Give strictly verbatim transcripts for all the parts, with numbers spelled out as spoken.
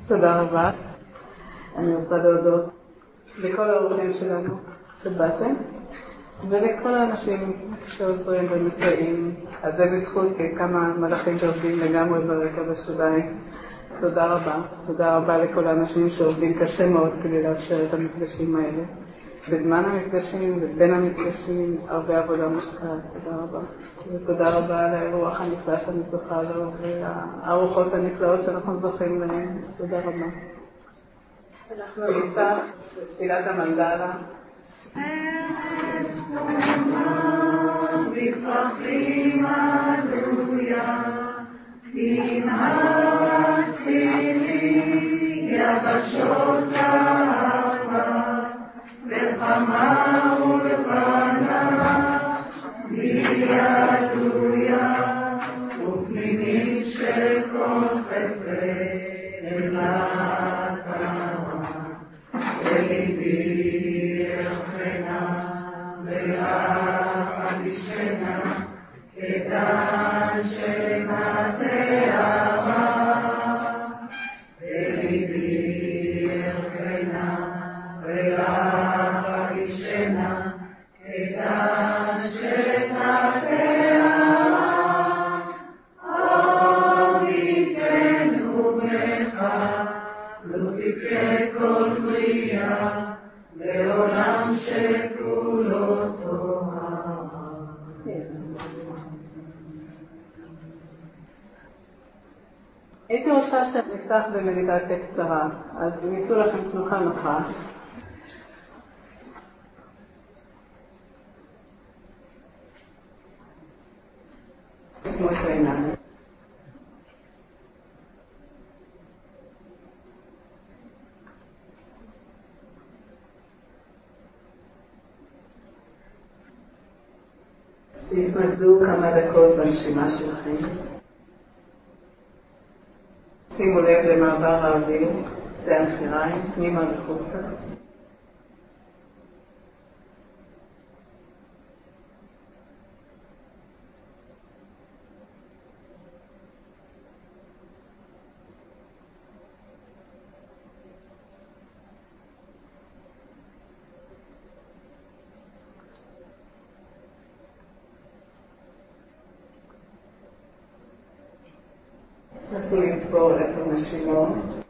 תודה רבה. אני רוצה להודות לכל האורחים שלנו שבאתם, ולכל האנשים שעוזרים ומסייעים. אז זה בזכות כמה מלאכים שעובדים לגמרי ברקע בשוליים. תודה רבה. תודה רבה לכל האנשים שעובדים קשה מאוד כדי לאפשר את המפגשים האלה. בזמן המפגשים ובין המפגשים הרבה עבודה מושקעת. תודה רבה. ותודה רבה על האירוח הנפלא שאני זוכה לו והארוחות הנפלאות שאנחנו זוכים להן. תודה רבה. אנחנו נפתח בתפילת המנדלה. ארץ חומה בפרחים עלויה, עם מתחילים יבשות אהבה, בחמה ובחנה בידויה, ופנינים של כל חסד למטרה, וליבי יחנה ויחד ישנה כדן של מטרה, וליבי יחנה ויחד ישנה כדן של מטרה. אביתנו בך לא תזכה כל בריאה, לעולם שכולו טוהר. הייתי רוצה שנפתח במדיטציה קצרה, אז ניסו לכם תנוחה נוחה. תשמו את העיניים. תתמקדו כמה דקות בנשימה שלכם. שימו לב למעבר האוויר, זה הנחיריים, פנימה וחוצה. נסו לספור עשר נשימות,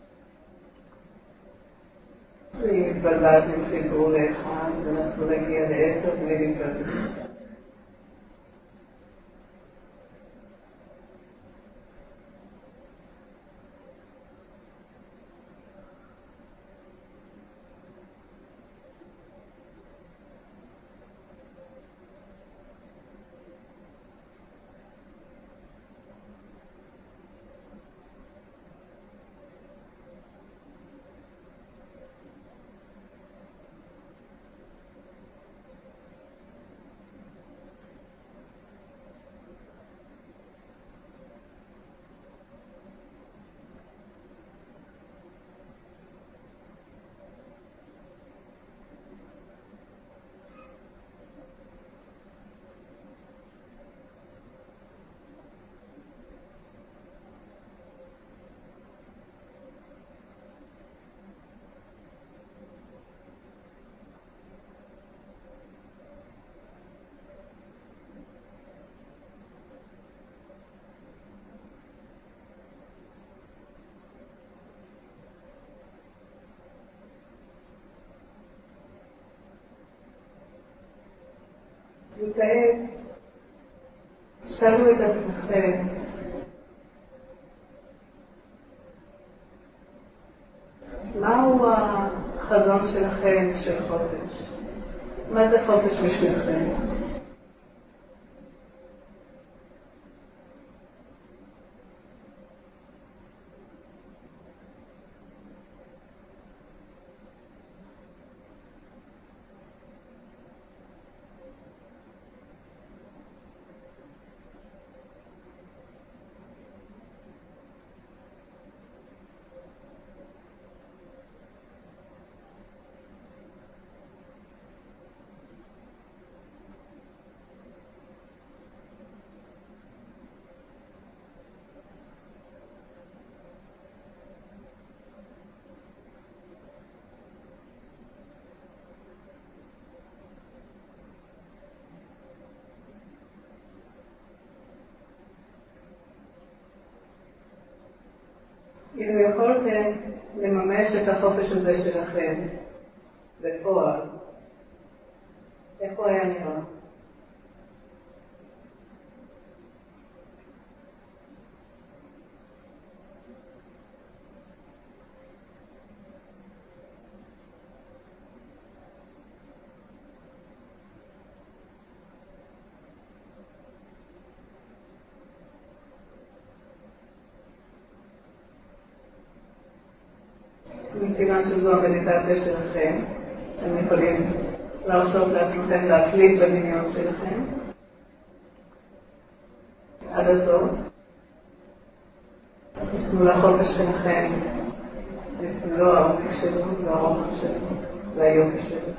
והתבלבלתם חיברו לאחד, ונסו להגיע לעשר בלי להתבלבל. וכעת שאלו את עצמכם, מהו החזון שלכם של חופש? מה זה חופש בשבילכם? אם יכולתם לממש את החופש הזה שלכם בפועל, איך הוא היה נראה? מכיוון שזו המדיטציה שלכם, אתם יכולים להרשות לעצמכם להקליט בדמיון שלכם עד הסוף. תנו לחופש שלכם את מלוא העומק שלו והרוחב שלו והיופי שלו.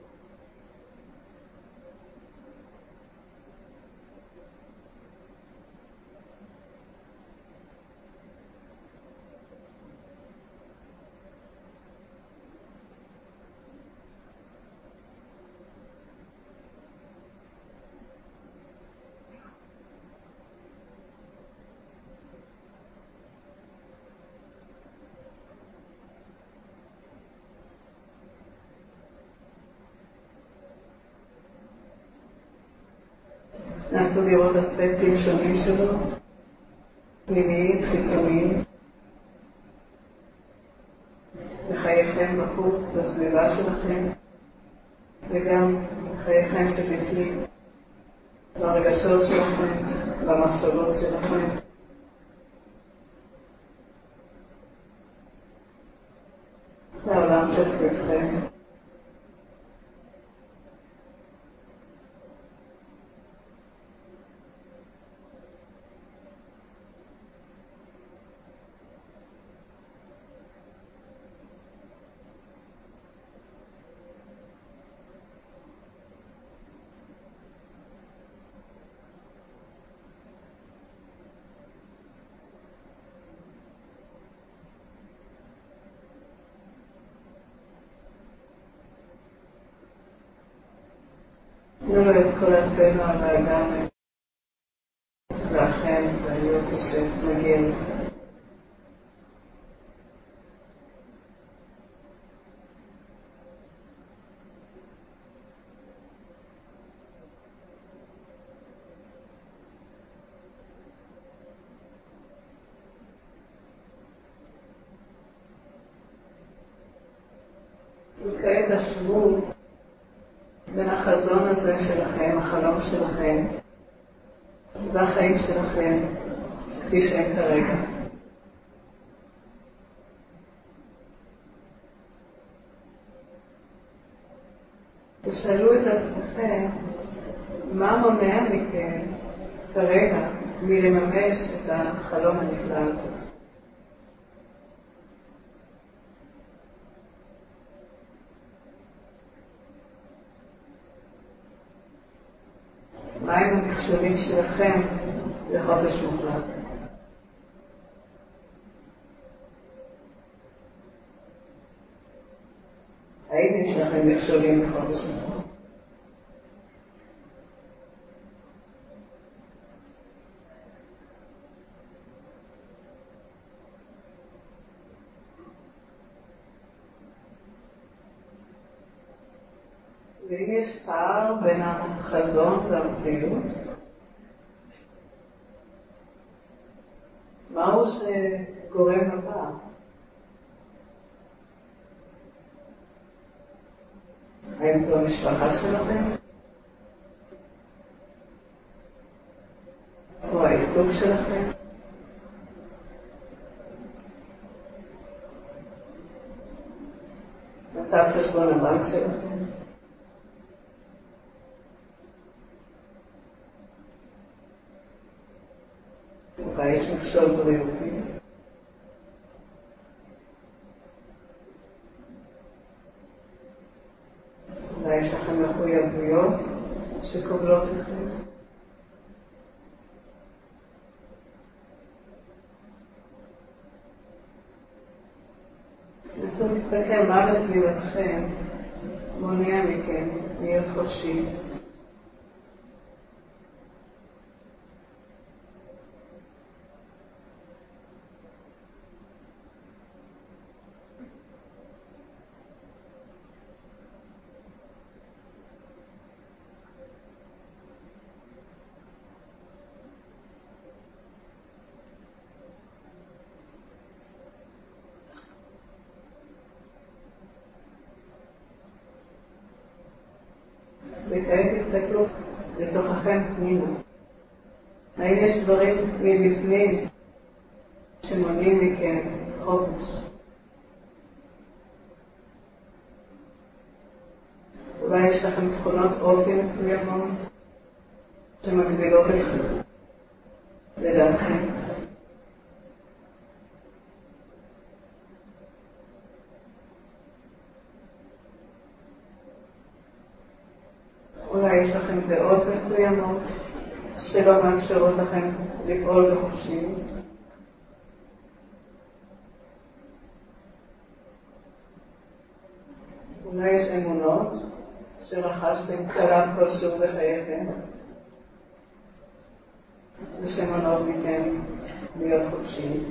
נסו לראות אספקטים שונים שלו, פנימיים, חיצוניים, בחייכם בחוץ, בסביבה שלכם, וגם בחייכם שבפנים, ברגשות שלכם, במחשבות שלכם. העולם שסביבכם. תנו לו את כל הצבע והאדם והחן והיופי שמגיע לכם. וכעת תשוו בין החזון הזה שלכם, החלום שלכם, והחיים שלכם, כפי שהם כרגע. תשאלו את עצמכם, מה מונע מכם כרגע מלממש את החלום הנפלא הזה? מהם המכשולים שלכם לחופש מוחלט? האם יש לכם מכשולים לחופש מוחלט? ואם יש פער בין החזון והמציאות, מהו שגורם לפער? האם זו המשפחה שלכם? או העיסוק שלכם? מצב חשבון הבנק שלכם? ויש מכשול בריאותי. ויש לכם מחויבויות שקובלות לכם. נסו להסתכל מה בסביבתכם מונע מכם להיות חופשי. וכעת תסתכלו לתוככם פנימה. האם יש דברים מבפנים שמונעים מכם חופש? אולי יש לכם תכונות אופי מסוימות שמגבילות אתכם לדעתכם. אולי יש לכם דעות מסוימות שלא מאפשרות לכם לפעול בחופשי. אולי יש אמונות שרכשתם שלב כלשהו בחייכם ושמונעות מכם להיות חופשיים.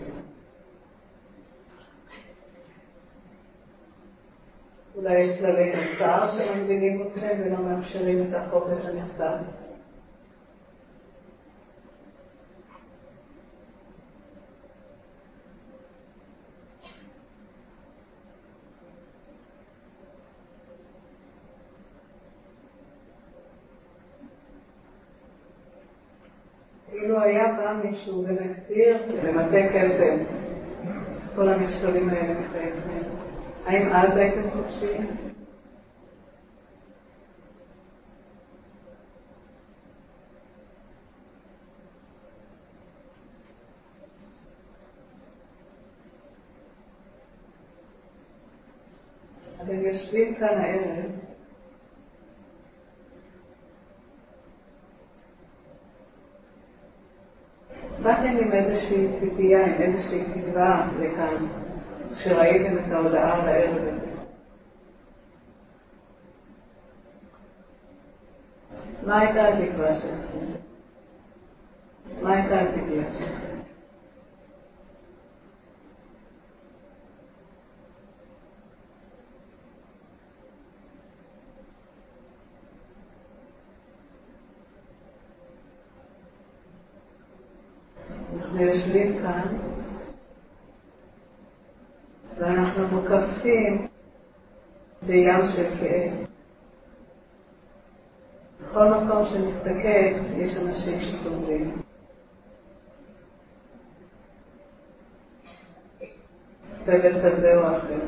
אולי יש כללי מוסר שמגבילים אתכם ולא מאפשרים את החופש הנחסר. אילו היה בא מישהו ומסיר ומטה קסם כל המכשולים האלה מחייכם, האם אז הייתם חופשיים? אתם יושבים כאן הערב באתם עם איזושהי ציפייה, עם איזושהי תקווה לכאן, שראיתם את ההודעה לערב הזה. מה הייתה התקווה שלכם? מה הייתה הציפייה שלכם? אנחנו יושבים כאן ואנחנו מוקפים בים של כאב. בכל מקום שנסתכל יש אנשים שסובלים. סבל כזה או אחר.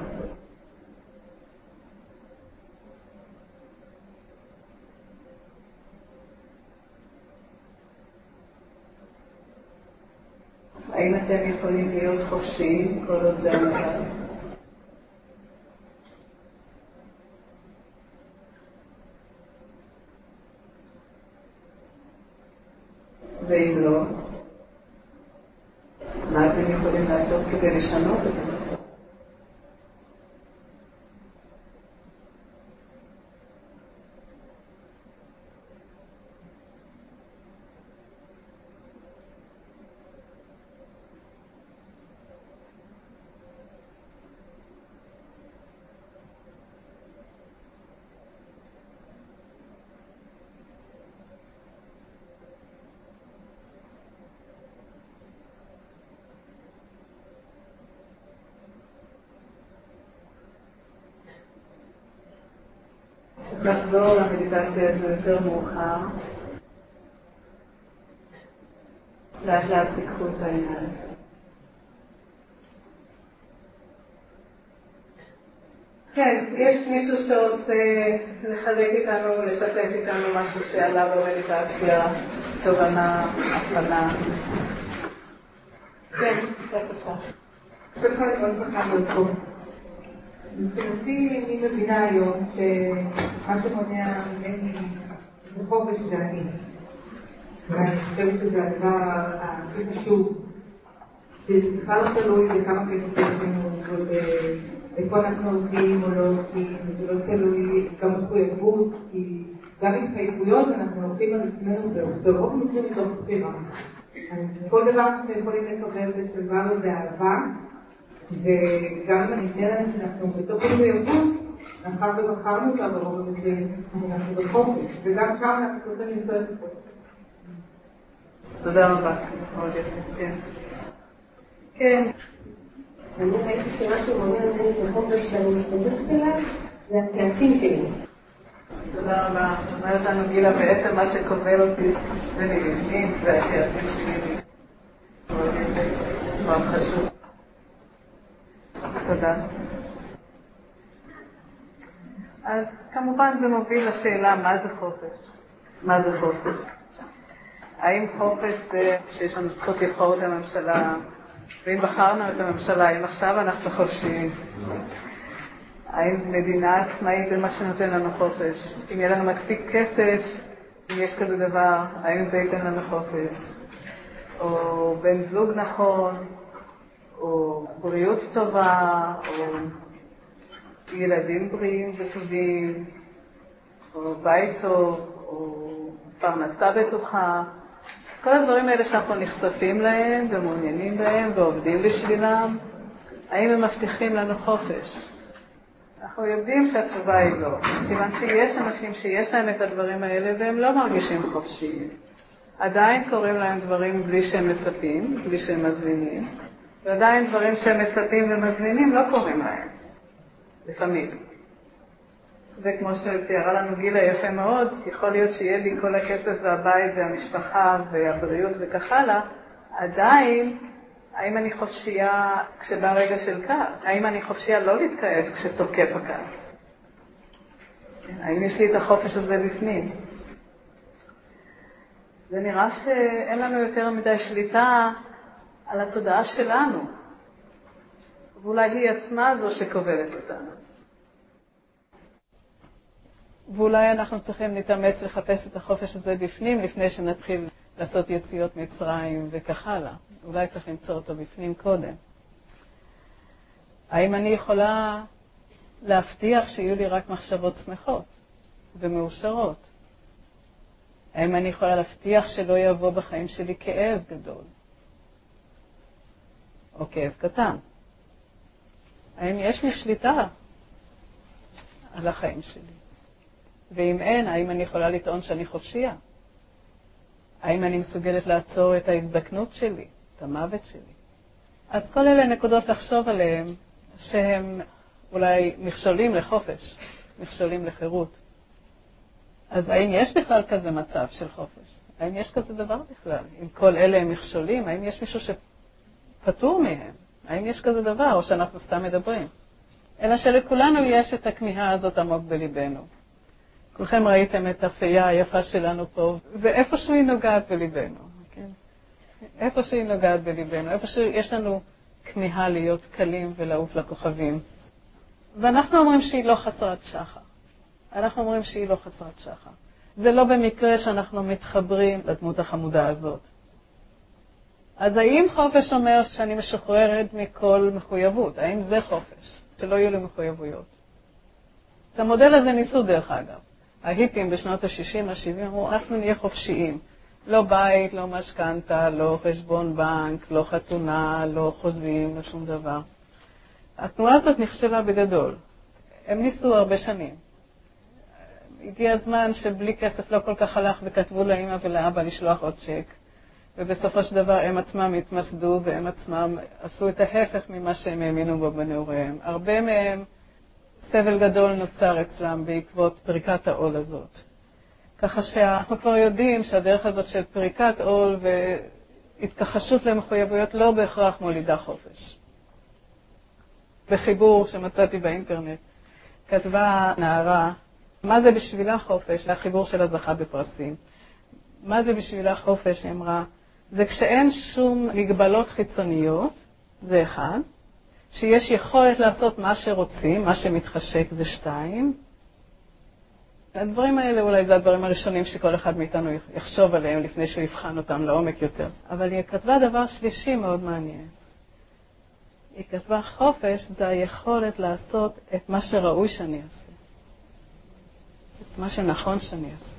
האם אתם יכולים להיות חופשיים כל עוד זה המצב? ואם לא, מה אתם יכולים לעשות כדי לשנות את המצב? נחזור למדיטציה הזו יותר מאוחר. לאט לאט תיקחו את העיניים. כן, יש מישהו שרוצה לחלק איתנו ולשתף איתנו משהו שעלה במדיטציה, תובנה, הפעלה. כן, בבקשה. קודם כל מאוד חכם לטוב. מבחינתי אני מבינה היום שמה שמונע ממני זה חופש ואני. ואני חושבת שזה הדבר הכי חשוב. זה בכלל לא תלוי בכמה כסף יש לנו ואיפה אנחנו הולכים או לא הולכים, זה לא תלוי גם מחויבות, כי גם התחייבויות אנחנו הולכים על עצמנו ברוב מקרים מתוך בחירה. כל דבר אנחנו יכולים לקבל בשלווה ובאהבה, וגם אם אני אתן לנו שאנחנו בתוך מחויבות, אחר כך בחרנו אותה ברוב המקרים, אנחנו בחופש, וגם שם אנחנו רוצים למצוא את החופש. תודה רבה. כן. כן. אני ראיתי שמה שמונע ממני את החופש שאני מתנדבת אליו זה הכעסים שלי. תודה רבה. אומרת לנו גילה, בעצם מה שכובל אותי זה מבפנים, והכעסים שלי. מאוד חשוב. תודה. אז כמובן זה מוביל לשאלה מה זה חופש. מה זה חופש? האם חופש זה שיש לנו זכות לבחור את הממשלה, ואם בחרנו את הממשלה, האם עכשיו אנחנו חופשיים? האם מדינה עצמאית זה מה שנותן לנו חופש? אם יהיה לנו מספיק כסף, אם יש כזה דבר, האם זה ייתן לנו חופש? או בן זוג נכון, או בריאות טובה, או ילדים בריאים וטובים, או בית טוב, או פרנסה בטוחה. כל הדברים האלה שאנחנו נחשפים להם ומעוניינים בהם ועובדים בשבילם, האם הם מבטיחים לנו חופש? אנחנו יודעים שהתשובה היא לא, כיוון שיש אנשים שיש להם את הדברים האלה והם לא מרגישים חופשיים. עדיין קוראים להם דברים בלי שהם מצפים, בלי שהם מזמינים, ועדיין דברים שהם מצפים ומזמינים לא קוראים להם, לפעמים. וכמו שתיארה לנו גילה יפה מאוד, יכול להיות שיהיה לי כל הכסף והבית והמשפחה והבריאות וכך הלאה, עדיין, האם אני חופשייה כשבא רגע של כעס? האם אני חופשייה לא להתכעס כשתוקף הכעס? האם יש לי את החופש הזה בפנים? זה נראה שאין לנו יותר מדי שליטה על התודעה שלנו, ואולי היא עצמה זו שכובלת אותנו. ואולי אנחנו צריכים להתאמץ לחפש את החופש הזה בפנים לפני שנתחיל לעשות יציאות מצרים וכך הלאה. אולי צריך למצוא אותו בפנים קודם. האם אני יכולה להבטיח שיהיו לי רק מחשבות שמחות ומאושרות? האם אני יכולה להבטיח שלא יבוא בחיים שלי כאב גדול? או כאב קטן? האם יש לי שליטה על החיים שלי? ואם אין, האם אני יכולה לטעון שאני חופשייה? האם אני מסוגלת לעצור את ההזדקנות שלי, את המוות שלי? אז כל אלה נקודות לחשוב עליהם שהם אולי מכשולים לחופש, מכשולים לחירות. אז האם יש בכלל כזה מצב של חופש? האם יש כזה דבר בכלל? אם כל אלה הם מכשולים, האם יש מישהו שפטור מהם? האם יש כזה דבר או שאנחנו סתם מדברים? אלא שלכולנו יש את הכמיהה הזאת עמוק בליבנו. כולכם ראיתם את הפייה היפה שלנו פה, ואיפשהו היא נוגעת בליבנו, כן? איפשהו היא נוגעת בליבנו, איפשהו יש לנו כמיהה להיות קלים ולעוף לכוכבים. ואנחנו אומרים שהיא לא חסרת שחר. אנחנו אומרים שהיא לא חסרת שחר. זה לא במקרה שאנחנו מתחברים לדמות החמודה הזאת. אז האם חופש אומר שאני משוחררת מכל מחויבות? האם זה חופש? שלא יהיו לי מחויבויות. את המודל הזה ניסו דרך אגב. ההיפים בשנות ה-שישים, ה-שבעים אמרו, אנחנו נהיה חופשיים. לא בית, לא משכנתה, לא חשבון בנק, לא חתונה, לא חוזים, לא שום דבר. התנועה הזאת נכשלה בגדול. הם ניסו הרבה שנים. הגיע הזמן שבלי כסף לא כל כך הלך וכתבו לאמא ולאבא לשלוח עוד צ'ק. ובסופו של דבר הם עצמם התמסדו והם עצמם עשו את ההפך ממה שהם האמינו בו בנעוריהם. הרבה מהם סבל גדול נוצר אצלם בעקבות פריקת העול הזאת. ככה שאנחנו כבר יודעים שהדרך הזאת של פריקת עול והתכחשות למחויבויות לא בהכרח מולידה חופש. בחיבור שמצאתי באינטרנט כתבה נערה, מה זה בשבילה חופש? החיבור שלה זכה בפרסים. מה זה בשבילה חופש? היא אמרה, זה כשאין שום מגבלות חיצוניות, זה אחד. שיש יכולת לעשות מה שרוצים, מה שמתחשק זה שתיים. הדברים האלה אולי זה הדברים הראשונים שכל אחד מאיתנו יחשוב עליהם לפני שהוא יבחן אותם לעומק יותר. אבל היא כתבה דבר שלישי מאוד מעניין. היא כתבה חופש זה היכולת לעשות את מה שראוי שאני אעשה. את מה שנכון שאני אעשה.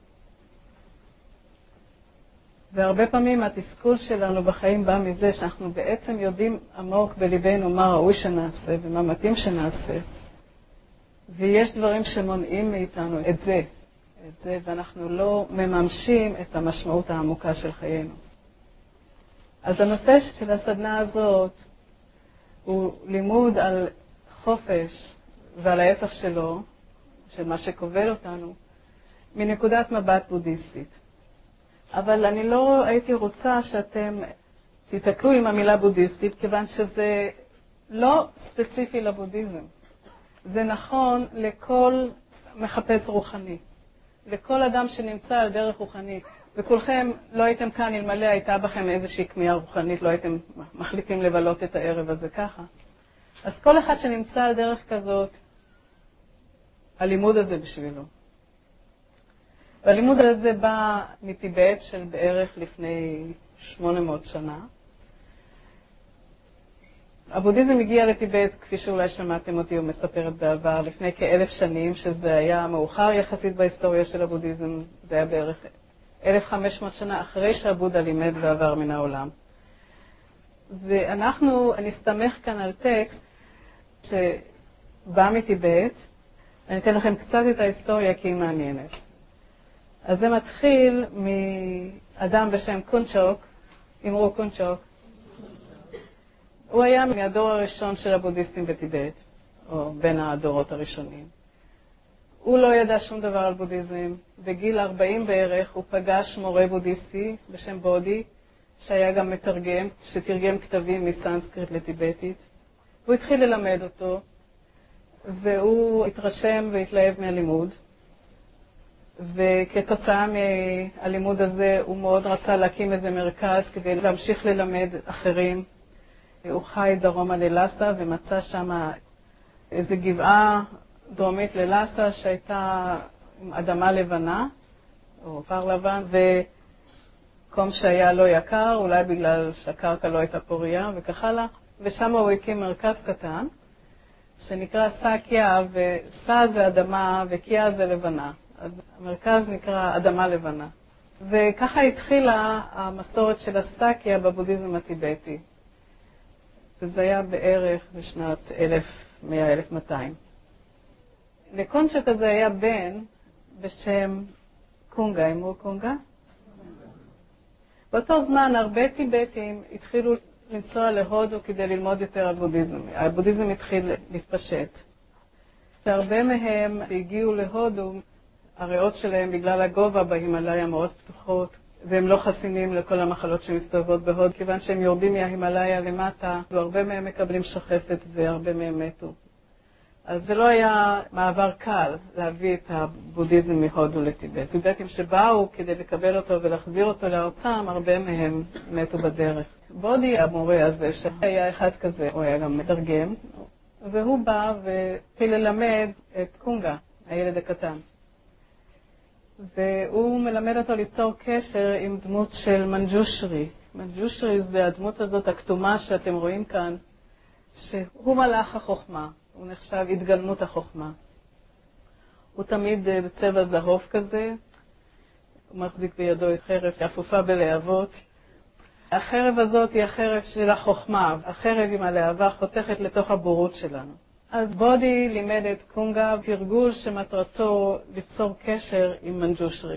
והרבה פעמים התסכול שלנו בחיים בא מזה שאנחנו בעצם יודעים עמוק בליבנו מה ראוי שנעשה ומה מתאים שנעשה. ויש דברים שמונעים מאיתנו את זה, את זה, ואנחנו לא מממשים את המשמעות העמוקה של חיינו. אז הנושא של הסדנה הזאת הוא לימוד על חופש ועל ההפך שלו, של מה שכובל אותנו, מנקודת מבט בודהיסטית. אבל אני לא הייתי רוצה שאתם תתקלו עם המילה בודהיסטית, כיוון שזה לא ספציפי לבודהיזם. זה נכון לכל מחפש רוחני, לכל אדם שנמצא על דרך רוחנית. וכולכם לא הייתם כאן אלמלא הייתה בכם איזושהי כמיהה רוחנית, לא הייתם מחליטים לבלות את הערב הזה ככה. אז כל אחד שנמצא על דרך כזאת, הלימוד הזה בשבילו. והלימוד הזה בא מטיבט של בערך לפני שמונה מאות שנה. הבודהיזם הגיע לטיבט, כפי שאולי שמעתם אותי ומספרת בעבר, לפני כאלף שנים, שזה היה מאוחר יחסית בהיסטוריה של הבודהיזם. זה היה בערך אלף וחמש מאות שנה אחרי שהבודה לימד ועבר מן העולם. ואנחנו נסתמך כאן על טקסט שבא מטיבט. אני אתן לכם קצת את ההיסטוריה כי היא מעניינת. אז זה מתחיל מאדם בשם קונצ'וק, אמרו קונצ'וק. הוא היה מהדור הראשון של הבודהיסטים בטיבט, או בין הדורות הראשונים. הוא לא ידע שום דבר על בודהיזם. בגיל ארבעים בערך הוא פגש מורה בודהיסטי בשם בודי, שהיה גם מתרגם, שתרגם כתבים מסנסקריט לטיבטית. הוא התחיל ללמד אותו, והוא התרשם והתלהב מהלימוד. וכתוצאה מהלימוד הזה הוא מאוד רצה להקים איזה מרכז כדי להמשיך ללמד אחרים. הוא חי דרומה ללאסה ומצא שם איזו גבעה דרומית ללאסה שהייתה עם אדמה לבנה, או פר לבן, וקום שהיה לא יקר, אולי בגלל שהקרקע לא הייתה פוריה וכך הלאה. ושם הוא הקים מרכז קטן שנקרא סא קיאה, וסא זה אדמה וקיאה זה לבנה. אז המרכז נקרא אדמה לבנה. וככה התחילה המסורת של הסאקיה בבודהיזם הטיבטי. וזה היה בערך בשנת אלף מאה אלף מאתיים. לקונצ'וק הזה היה בן בשם קונגה, אמרו קונגה? באותו זמן הרבה טיבטים התחילו לנסוע להודו כדי ללמוד יותר על בודהיזם. הבודהיזם התחיל להתפשט. והרבה מהם הגיעו להודו, הריאות שלהם בגלל הגובה בהימלאיה מאוד פתוחות, והם לא חסינים לכל המחלות שמסתובבות בהוד, כיוון שהם יורדים מההימלאיה למטה, והרבה מהם מקבלים שחפת והרבה מהם מתו. אז זה לא היה מעבר קל להביא את הבודהיזם מהודו לטיבט. טיבטים שבאו כדי לקבל אותו ולהחזיר אותו לארצם, הרבה מהם מתו בדרך. בודי, המורה הזה, שהיה אחד כזה, הוא היה גם מתרגם, והוא בא והתחיל ללמד את קונגה, הילד הקטן. והוא מלמד אותו ליצור קשר עם דמות של מנג'ושרי. מנג'ושרי זה הדמות הזאת הכתומה שאתם רואים כאן, שהוא מלאך החוכמה, הוא נחשב התגלמות החוכמה. הוא תמיד בצבע זהוב כזה, הוא מחזיק בידו את חרב אפופה בלהבות. החרב הזאת היא החרב של החוכמה, החרב עם הלהבה חותכת לתוך הבורות שלנו. אז בודי לימד את קונגה תרגול שמטרתו ליצור קשר עם מנג'ושרי.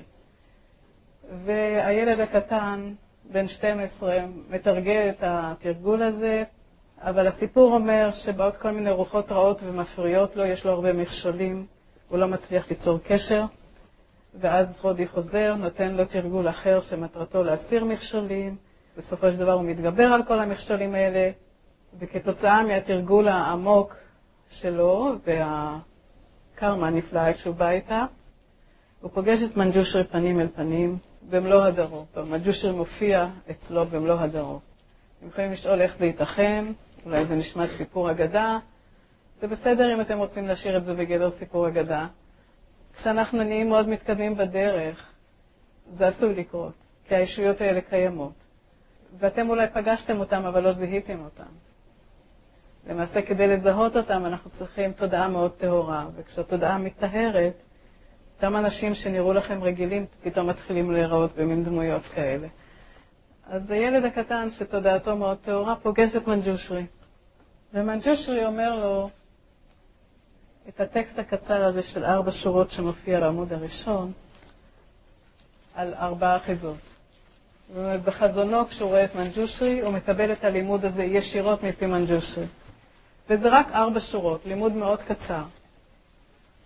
והילד הקטן, בן שתים עשרה, מתרגל את התרגול הזה, אבל הסיפור אומר שבאות כל מיני רוחות רעות ומפריעות לו, יש לו הרבה מכשולים, הוא לא מצליח ליצור קשר, ואז בודי חוזר, נותן לו תרגול אחר שמטרתו להסיר מכשולים, בסופו של דבר הוא מתגבר על כל המכשולים האלה, וכתוצאה מהתרגול העמוק שלו והקרמה הנפלאה שהוא בא איתה, הוא פוגש את מנג'ושרי פנים אל פנים במלוא הדרו. מנג'ושרי מופיע אצלו במלוא הדרו. אתם יכולים לשאול איך זה ייתכן, אולי זה נשמע סיפור אגדה. זה בסדר אם אתם רוצים להשאיר את זה בגדר סיפור אגדה. כשאנחנו נהיים מאוד מתקדמים בדרך, זה עשוי לקרות, כי הישויות האלה קיימות. ואתם אולי פגשתם אותם, אבל לא זיהיתם אותם. למעשה, כדי לזהות אותם, אנחנו צריכים תודעה מאוד טהורה. וכשהתודעה מתטהרת, אותם אנשים שנראו לכם רגילים, פתאום מתחילים להיראות במין דמויות כאלה. אז הילד הקטן, שתודעתו מאוד טהורה, פוגש את מנג'ושרי. ומנג'ושרי אומר לו את הטקסט הקצר הזה של ארבע שורות שמופיע בעמוד הראשון, על ארבעה אחיזות. ובחזונו, כשהוא רואה את מנג'ושרי, הוא מקבל את הלימוד הזה ישירות מפי מנג'ושרי. וזה רק ארבע שורות, לימוד מאוד קצר.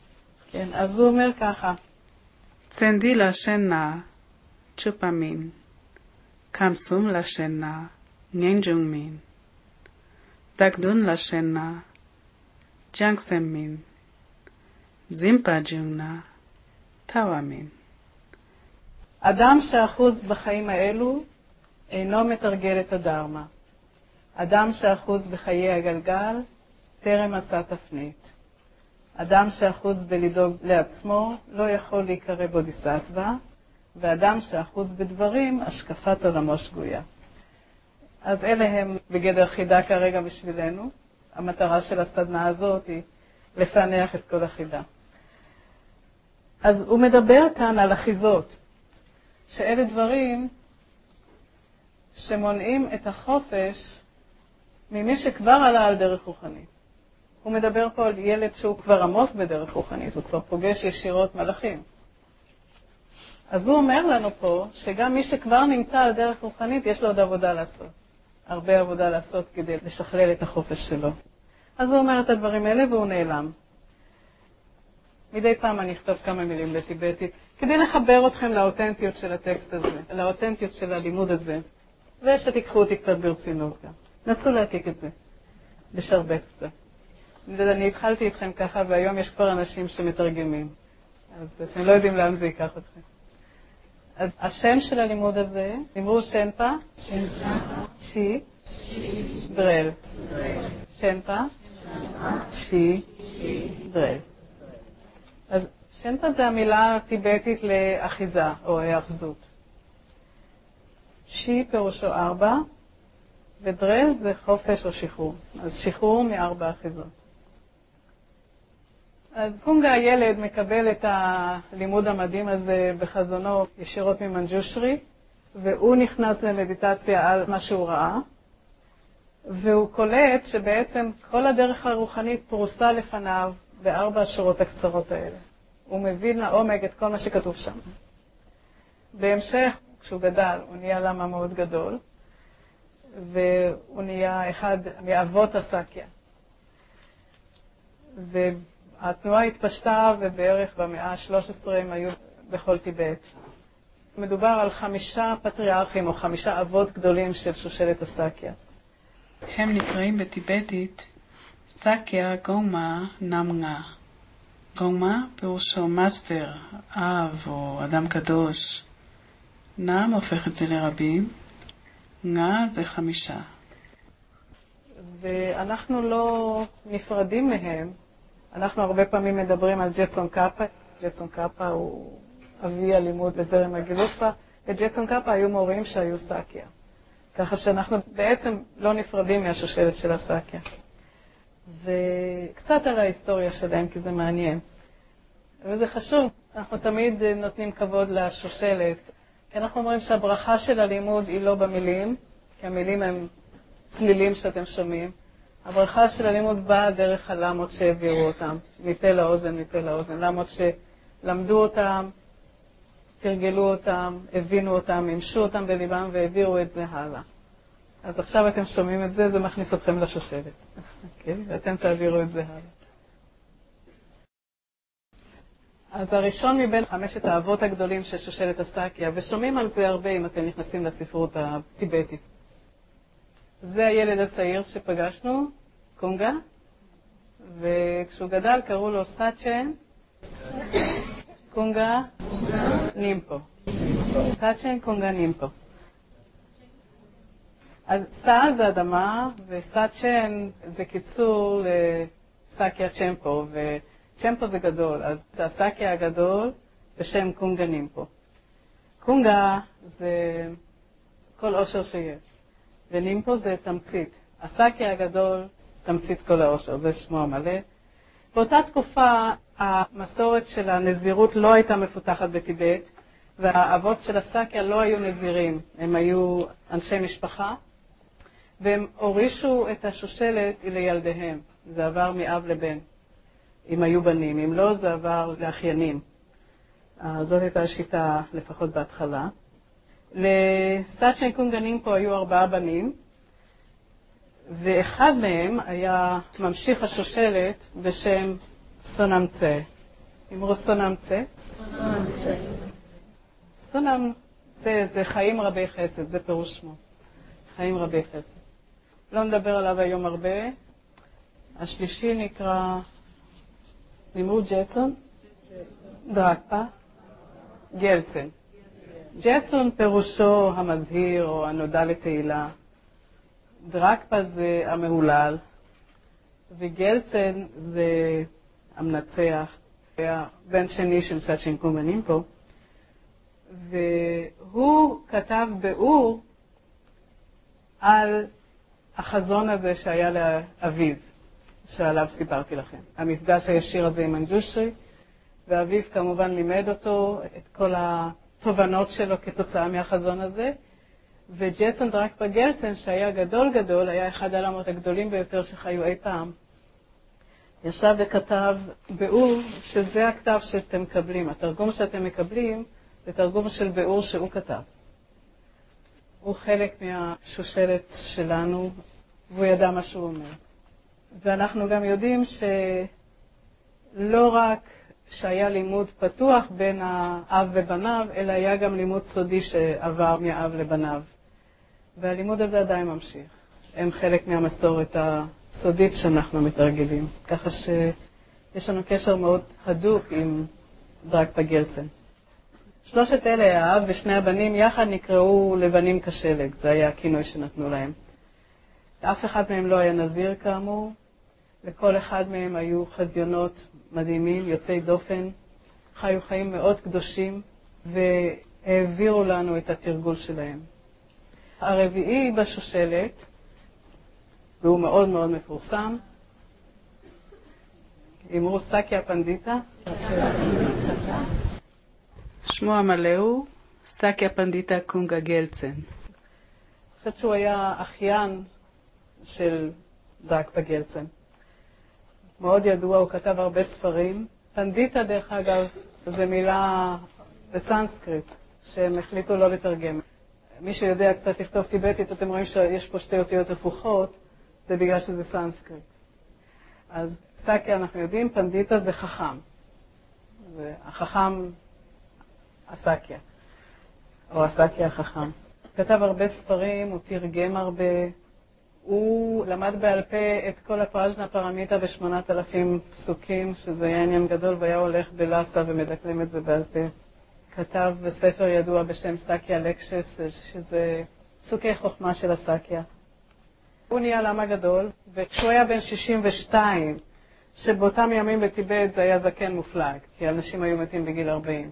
כן, אז הוא אומר ככה. צנדי לשנה צ'ופמין, קמסום לשנה נינג'ונגמין, דקדון לשנה ג'אנגסמין, זימפה ג'ונגנה טאוואמין. אדם שאחוז בחיים האלו אינו מתרגל את הדרמה. אדם שאחוז בחיי הגלגל טרם עשה תפנית. אדם שאחוז בלדאוג לעצמו לא יכול להיקרא בודיסטווה, ואדם שאחוז בדברים השקפת עולמו שגויה. אז אלה הם בגדר חידה כרגע בשבילנו. המטרה של הסדנה הזאת היא לפענח את כל החידה. אז הוא מדבר כאן על אחיזות, שאלה דברים שמונעים את החופש ממי שכבר עלה על דרך רוחנית. הוא מדבר פה על ילד שהוא כבר עמוק בדרך רוחנית, הוא כבר פוגש ישירות מלאכים. אז הוא אומר לנו פה שגם מי שכבר נמצא על דרך רוחנית יש לו עוד עבודה לעשות. הרבה עבודה לעשות כדי לשכלל את החופש שלו. אז הוא אומר את הדברים האלה והוא נעלם. מדי פעם אני אכתוב כמה מילים בטיבטית, כדי לחבר אתכם לאותנטיות של הטקסט הזה, לאותנטיות של הלימוד הזה, ושתיקחו אותי קצת ברצינות גם. נסו להעתיק את זה, לשרבט קצת. אני התחלתי איתכם ככה, והיום יש כבר אנשים שמתרגמים. אז אתם לא יודעים לאן זה ייקח אתכם. אז השם של הלימוד הזה, אמרו שנפה, שי, דרל. שנפה, שי, דרל. אז שנפה זה המילה הטיבטית לאחיזה או האחזות. שי פירושו ארבע, ודרל זה חופש או שחרור. אז שחרור מארבע אחיזות. אז קונגה הילד מקבל את הלימוד המדהים הזה בחזונו ישירות ממנג'ושרי, והוא נכנס למדיטציה על מה שהוא ראה, והוא קולט שבעצם כל הדרך הרוחנית פרוסה לפניו בארבע השורות הקצרות האלה. הוא מבין לעומק את כל מה שכתוב שם. בהמשך, כשהוא גדל, הוא נהיה למה מאוד גדול, והוא נהיה אחד מאבות הסאקיה. והתנועה התפשטה, ובערך במאה ה-שלוש עשרה הם היו בכל טיבט. מדובר על חמישה פטריארכים או חמישה אבות גדולים של שושלת הסאקיה. הם נקראים בטיבטית סאקיה גומה נמגה. גומה פירושו מאסטר, אב או אדם קדוש. נם הופך את זה לרבים. נגה זה חמישה. ואנחנו לא נפרדים מהם. אנחנו הרבה פעמים מדברים על ג'טסון קאפה. ג'טסון קאפה הוא אבי הלימוד בזרם הגילוסה, וג'טסון קאפה היו מורים שהיו סאקיה. ככה שאנחנו בעצם לא נפרדים מהשושלת של הסאקיה. וקצת על ההיסטוריה שלהם, כי זה מעניין. וזה חשוב, אנחנו תמיד נותנים כבוד לשושלת, כי אנחנו אומרים שהברכה של הלימוד היא לא במילים, כי המילים הם צלילים שאתם שומעים. הברכה של הלימוד באה דרך הלמות שהעבירו אותם, מפה לאוזן, מפה לאוזן. למות שלמדו אותם, תרגלו אותם, הבינו אותם, המשו אותם בליבם והעבירו את זה הלאה. אז עכשיו אתם שומעים את זה, זה מכניס אתכם לשושלת. אוקיי? ואתם תעבירו את זה הלאה. אז הראשון מבין חמשת האבות הגדולים של שושלת הסאקיה, ושומעים על זה הרבה אם אתם נכנסים לספרות הטיבטית. זה הילד הצעיר שפגשנו, קונגה, וכשהוא גדל קראו לו סאצ'ן קונגה נימפו. סאצ'ן קונגה נימפו. אז סא זה אדמה, וסאצ'ן זה קיצור לסאקיה צ'מפו, וצ'מפו זה גדול, אז זה הסאקיה הגדול בשם קונגה נימפו. קונגה זה כל עושר שיש, ונימפו זה תמצית. הסאקיה הגדול, תמצית כל העושר, זה שמו המלא. באותה תקופה המסורת של הנזירות לא הייתה מפותחת בטיבט, והאבות של הסאקיה לא היו נזירים, הם היו אנשי משפחה, והם הורישו את השושלת לילדיהם. זה עבר מאב לבן, אם היו בנים, אם לא זה עבר לאחיינים. זאת הייתה השיטה לפחות בהתחלה. לסאצ'ן קונגה נימפו היו ארבעה בנים, ואחד מהם היה ממשיך השושלת בשם סונמצה. אמרו סונם צה. סונם צה זה חיים רבי חסד, זה פירוש שמו. חיים רבי חסד. לא נדבר עליו היום הרבה. השלישי נקרא נמרוד ג'טסון, דרקפה, גלצן. ג'טסון פירושו המזהיר או הנודע לתהילה. דרקפה זה המהולל. וגלצן זה המנצח. היה בן שני של סאצ'ין קומנים פה. והוא כתב באור על החזון הזה שהיה לאביו, שעליו סיפרתי לכם. המפגש הישיר הזה עם מנג'ושרי, ואביו כמובן לימד אותו את כל התובנות שלו כתוצאה מהחזון הזה. וג'טסון דרקפה גלצן, שהיה גדול גדול, היה אחד העולמות הגדולים ביותר שחיו אי פעם, ישב וכתב באור שזה הכתב שאתם מקבלים. התרגום שאתם מקבלים זה תרגום של באור שהוא כתב. הוא חלק מהשושלת שלנו, והוא ידע מה שהוא אומר. ואנחנו גם יודעים שלא רק שהיה לימוד פתוח בין האב ובניו, אלא היה גם לימוד סודי שעבר מהאב לבניו. והלימוד הזה עדיין ממשיך. הם חלק מהמסורת הסודית שאנחנו מתרגלים. ככה שיש לנו קשר מאוד הדוק עם דרקפה גלצן. שלושת אלה, האב ושני הבנים, יחד נקראו לבנים כשלג. זה היה הכינוי שנתנו להם. אף אחד מהם לא היה נזיר כאמור. לכל אחד מהם היו חזיונות מדהימים, יוצאי דופן. חיו חיים מאוד קדושים והעבירו לנו את התרגול שלהם. הרביעי בשושלת, והוא מאוד מאוד מפורסם, אמרו סאקיה פנדיטה. שמו המלא הוא סאקיה פנדיטה קונגה גלצן. אני חושבת שהוא היה אחיין של דרקפה גלצן. מאוד ידוע, הוא כתב הרבה ספרים. פנדיטה, דרך אגב, זו מילה בסנסקריט, שהם החליטו לא לתרגם. מי שיודע קצת לכתוב טיבטית, אתם רואים שיש פה שתי אותיות הפוכות, זה בגלל שזה סנסקריט. אז סאקיה אנחנו יודעים, פנדיטה זה חכם. זה החכם הסאקיה, או הסאקיה החכם. כתב הרבה ספרים, הוא תרגם הרבה. הוא למד בעל פה את כל הפרז'נה פרמיטה בשמונת אלפים פסוקים, שזה היה עניין גדול, והיה הולך בלאסה ומדקלם את זה בעל פה. כתב בספר ידוע בשם סאקיה לקשס, שזה פסוקי חוכמה של הסאקיה. הוא נהיה למה גדול, וכשהוא היה בן שישים ושתיים, שבאותם ימים בטיבט זה היה זקן מופלג, כי אנשים היו מתים בגיל ארבעים.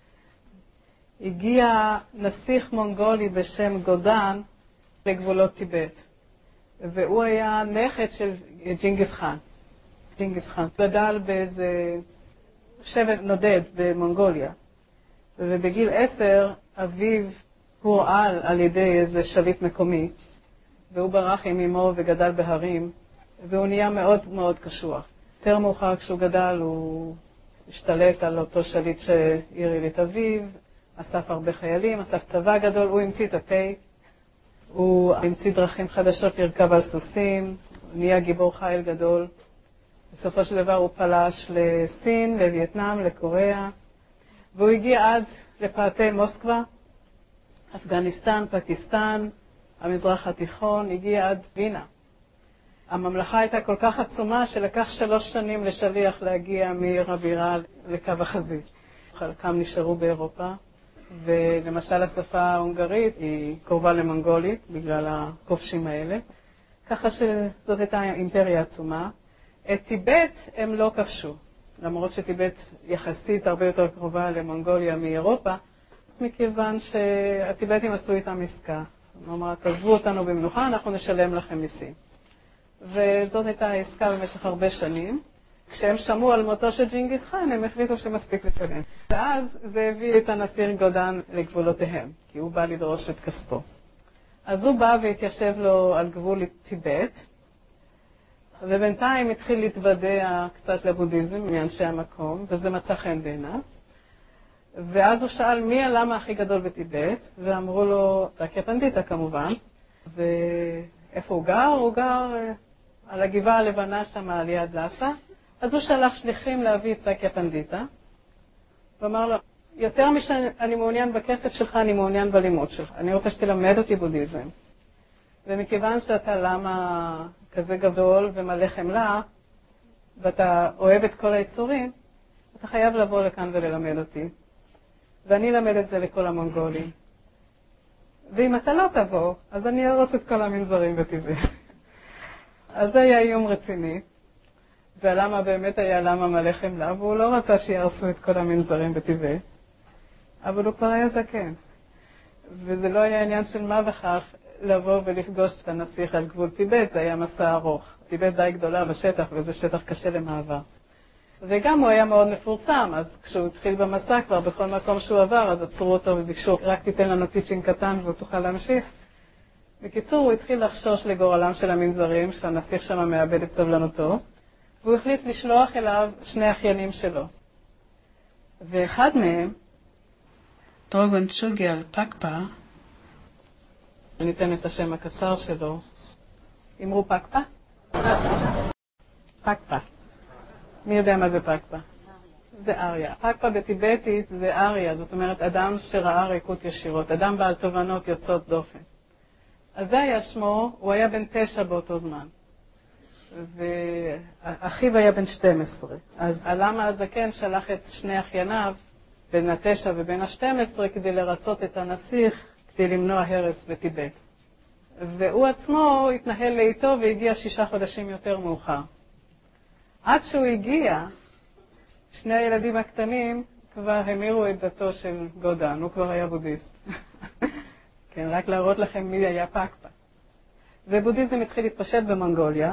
הגיע נסיך מונגולי בשם גודן לגבולות טיבט. והוא היה נכד של ג'ינגיס חאן. ג'ינגיס חאן גדל באיזה שבט נודד במונגוליה. ובגיל עשר אביו הורעל על ידי איזה שליט מקומי, והוא ברח עם אמו וגדל בהרים, והוא נהיה מאוד מאוד קשוח. יותר מאוחר כשהוא גדל הוא השתלט על אותו שליט שהרעיל את אביו, אסף הרבה חיילים, אסף צבא גדול, הוא המציא את התה, הוא המציא דרכים חדשות לרכב על סוסים, נהיה גיבור חיל גדול. בסופו של דבר הוא פלש לסין, לווייטנאם, לקוריאה, והוא הגיע עד לפאתי מוסקבה, אפגניסטן, פקיסטן, המזרח התיכון, הגיע עד וינה. הממלכה הייתה כל כך עצומה שלקח שלוש שנים לשליח להגיע מעיר הבירה לקו החזית. חלקם נשארו באירופה, ולמשל השפה ההונגרית היא קרובה למונגולית בגלל הכובשים האלה. ככה שזאת הייתה אימפריה עצומה. את טיבט הם לא כבשו, למרות שטיבט יחסית הרבה יותר קרובה למונגוליה מאירופה, מכיוון שהטיבטים עשו איתם עסקה. כלומר, תעזבו אותנו במנוחה, אנחנו נשלם לכם מיסים. וזאת הייתה עסקה במשך הרבה שנים. כשהם שמעו על מותו של ג'ינגיס חאן, הם החליטו שמספיק לשלם. ואז זה הביא את הנסיך גודן לגבולותיהם, כי הוא בא לדרוש את כספו. אז הוא בא והתיישב לו על גבול טיבט, ובינתיים התחיל להתוודע קצת לבודהיזם מאנשי המקום, וזה מצא חן בעיניו. ואז הוא שאל מי הלמה הכי גדול בטיבט, ואמרו לו, סאקיה פנדיטה כמובן, ואיפה הוא גר? הוא גר על הגבעה הלבנה שם על יד לאסה. אז הוא שלח שליחים להביא את סאקיה פנדיטה, הוא אמר לו, יותר משאני מעוניין בכסף שלך, אני מעוניין בלימוד שלך. אני רוצה שתלמד אותי בודהיזם. ומכיוון שאתה למה כזה גדול ומלא חמלה, ואתה אוהב את כל היצורים, אתה חייב לבוא לכאן וללמד אותי. ואני אלמד את זה לכל המונגולים. ואם אתה לא תבוא, אז אני ארוס את כל המנזרים בטבעי. אז זה היה איום רציני. והלמה באמת היה למה מלא חמלה, והוא לא רצה שירסו את כל המנזרים בטבעי. אבל הוא כבר היה זקן. וזה לא היה עניין של מה בכך לבוא ולפגוש את הנסיך על גבול טיבט, זה היה מסע ארוך. טיבט די גדולה בשטח, וזה שטח קשה למעבר. וגם הוא היה מאוד מפורסם, אז כשהוא התחיל במסע כבר, בכל מקום שהוא עבר, אז עצרו אותו וביקשו, רק תיתן לנו טיצ'ינג קטן והוא תוכל להמשיך. בקיצור, הוא התחיל לחשוש לגורלם של המנזרים, שהנסיך שם מאבד את סבלנותו, והוא החליט לשלוח אליו שני אחיינים שלו. ואחד מהם, דרוגן צ'וגל פקפה, ניתן את השם הקצר שלו, אמרו פקפה? פקפה. מי יודע מה זה פקפה? זה אריה. פקפה בטיבטית זה אריה, זאת אומרת אדם שראה ריקות ישירות, אדם בעל תובנות יוצאות דופן. אז זה היה שמו, הוא היה בן תשע באותו זמן. ואחיו היה בן שתים עשרה. אז הלמה הזקן שלח את שני אחייניו, בין התשע ובין השתים עשרה, כדי לרצות את הנסיך, כדי למנוע הרס בטיבט. והוא עצמו התנהל לאיתו והגיע שישה חודשים יותר מאוחר. עד שהוא הגיע, שני הילדים הקטנים כבר המירו את דתו של גודן, הוא כבר היה בודהיסט. כן, רק להראות לכם מי היה פקפה. ובודהיזם התחיל להתפשט במונגוליה,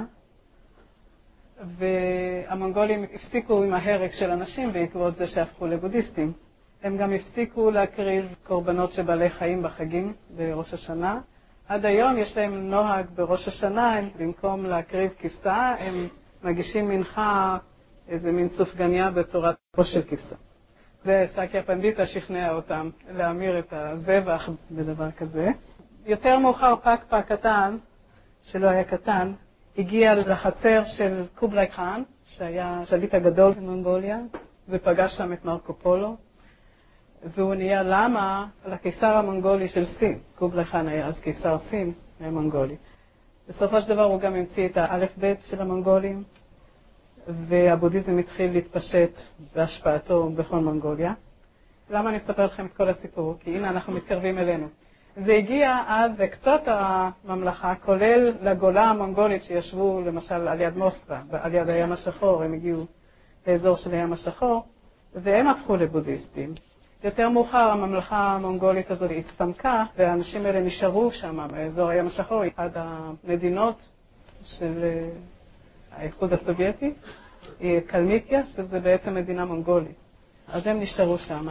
והמונגולים הפסיקו עם ההרג של אנשים בעקבות זה שהפכו לבודהיסטים. הם גם הפסיקו להקריב קורבנות של בעלי חיים בחגים בראש השנה. עד היום יש להם נוהג בראש השנה, הם, במקום להקריב כבשה, הם מגישים מנחה איזה מין סופגניה בצורת ראש של כבשה. וסקיה פנדיטה שכנע אותם להמיר את הזבח בדבר כזה. יותר מאוחר פקפה קטן, שלא היה קטן, הגיע לחצר של קובלאי חאן, שהיה השליט הגדול במונגוליה, ופגש שם את מרקו פולו, והוא נהיה למה לקיסר המונגולי של סין. קובלאי חאן היה אז קיסר סין, היה מונגולי. בסופו של דבר הוא גם המציא את האלף בית של המונגולים, והבודהיזם התחיל להתפשט בהשפעתו בכל מונגוליה. למה אני אספר לכם את כל הסיפור? כי הנה אנחנו מתקרבים אלינו. זה הגיע אז לקצות הממלכה, כולל לגולה המונגולית שישבו למשל על יד מוסקבה, על יד הים השחור, הם הגיעו לאזור של הים השחור, והם הפכו לבודהיסטים. יותר מאוחר הממלכה המונגולית הזאת הצטמקה, והאנשים האלה נשארו שם באזור הים השחור, אחד המדינות של האיחוד הסובייטי, היא קלמיקיה, שזה בעצם מדינה מונגולית. אז הם נשארו שם,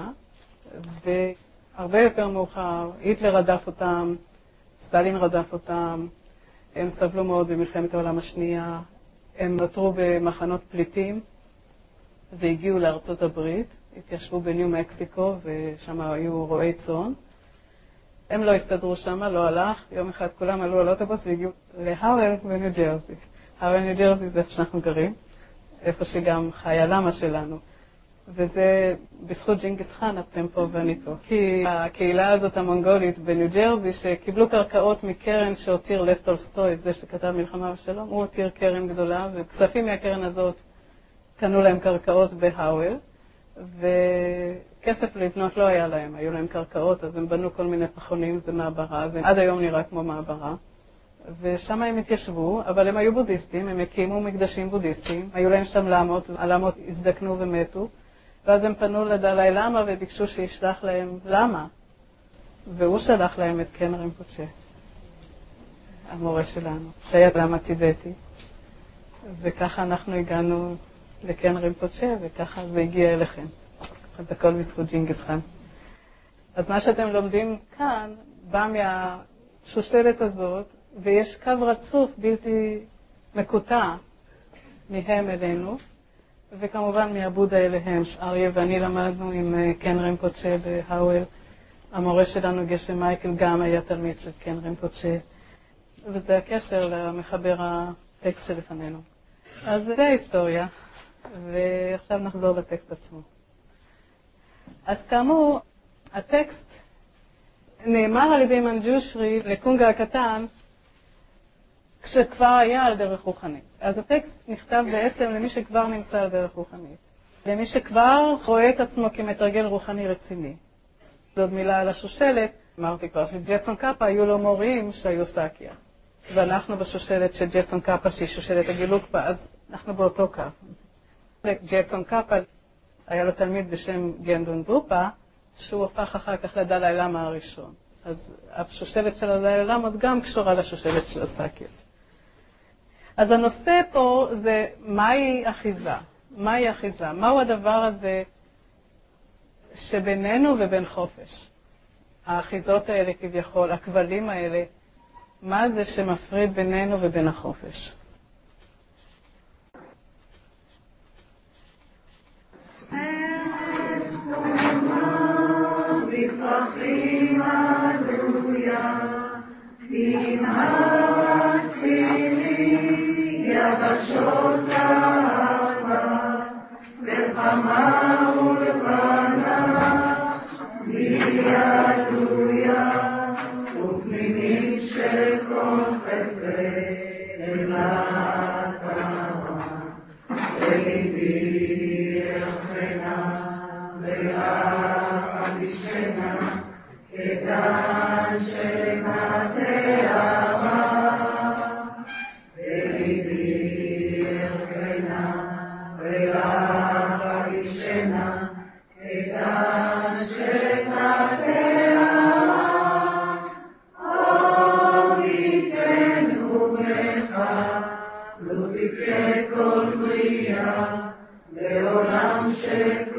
והרבה יותר מאוחר, היטלר רדף אותם, סטלין רדף אותם, הם סבלו מאוד במלחמת העולם השנייה, הם נותרו במחנות פליטים, והגיעו לארצות הברית, התיישבו בניו מקסיקו, ושם היו רועי צאן. הם לא הסתדרו שם, לא הלך, יום אחד כולם עלו על אוטובוס והגיעו להאוול בניו ג'רזי. האוול ניו ג'רזי זה איפה שאנחנו גרים, איפה שגם חי הלמה שלנו. וזה בזכות ג'ינגיס חאן, אתם פה ואני פה. כי הקהילה הזאת המונגולית בניו ג'רזי, שקיבלו קרקעות מקרן שהותיר לב טולסטוי, זה שכתב מלחמה ושלום, הוא הותיר קרן גדולה, וכספים מהקרן הזאת קנו להם קרקעות בהאוול, וכסף לבנות לא היה להם, היו להם קרקעות, אז הם בנו כל מיני פחונים, זה מעברה, ועד היום נראה כמו מעברה. ושם הם התיישבו, אבל הם היו בודהיסטים, הם הקימו מקדשים בודהיסטים, היו להם שם למות, הלמות הזדקנו ומתו, ואז הם פנו לדלאי למה וביקשו שישלח להם למה, והוא שלח להם את קן רימפוצ'ה, המורה שלנו, שהיה למה טיבטי, וככה אנחנו הגענו לקן רימפוצ'ה, וככה זה הגיע אליכם. אז הכל בזכות ג'ינגיס חאן. אז מה שאתם לומדים כאן בא מהשושלת הזאת, ויש קו רצוף בלתי מקוטע מהם אלינו, וכמובן מהבודה אליהם. אריה ואני למדנו עם קן רימפוצ'ה בהאוול. המורה שלנו גשם מייקל גם היה תלמיד של קן רימפוצ'ה, וזה הקשר למחבר הטקסט שלפנינו. אז זה ההיסטוריה, ועכשיו נחזור לטקסט עצמו. אז כאמור, הטקסט נאמר על ידי מנג'ושרי לקונגה הקטן, כשכבר היה על דרך רוחנית. אז הטקסט נכתב בעצם למי שכבר נמצא על דרך רוחנית. למי שכבר רואה את עצמו כמתרגל רוחני רציני. זאת מילה על השושלת. אמרתי כבר שג'טסון קאפה היו לו מורים שהיו סאקיה. ואנחנו בשושלת של ג'טסון קאפה שהיא שושלת הגילוקפה, אז אנחנו באותו קו. ג'טסון קאפה היה לו תלמיד בשם גנדון דרופה, שהוא הפך אחר כך לדלאי למה הראשון. אז השושלת של הדלאי למה גם קשורה לשושלת של הסאקיות. אז הנושא פה זה מהי אחיזה? מהי אחיזה? מהו הדבר הזה שבינינו ובין חופש? האחיזות האלה כביכול, הכבלים האלה, מה זה שמפריד בינינו ובין החופש? בפרחים עדויה, תנהר צילי, יבשות אהבה, וחמה ולבנה, בידויה, ופנימית של כל חסד, למטרה, ולבי יחנה, ואף ישנה, כדן של מטרה, ולבי יחנה, ואף ישנה, כדן של מטרה, אביתנו בך, לא תזכה כל בריאה, לעולם שכ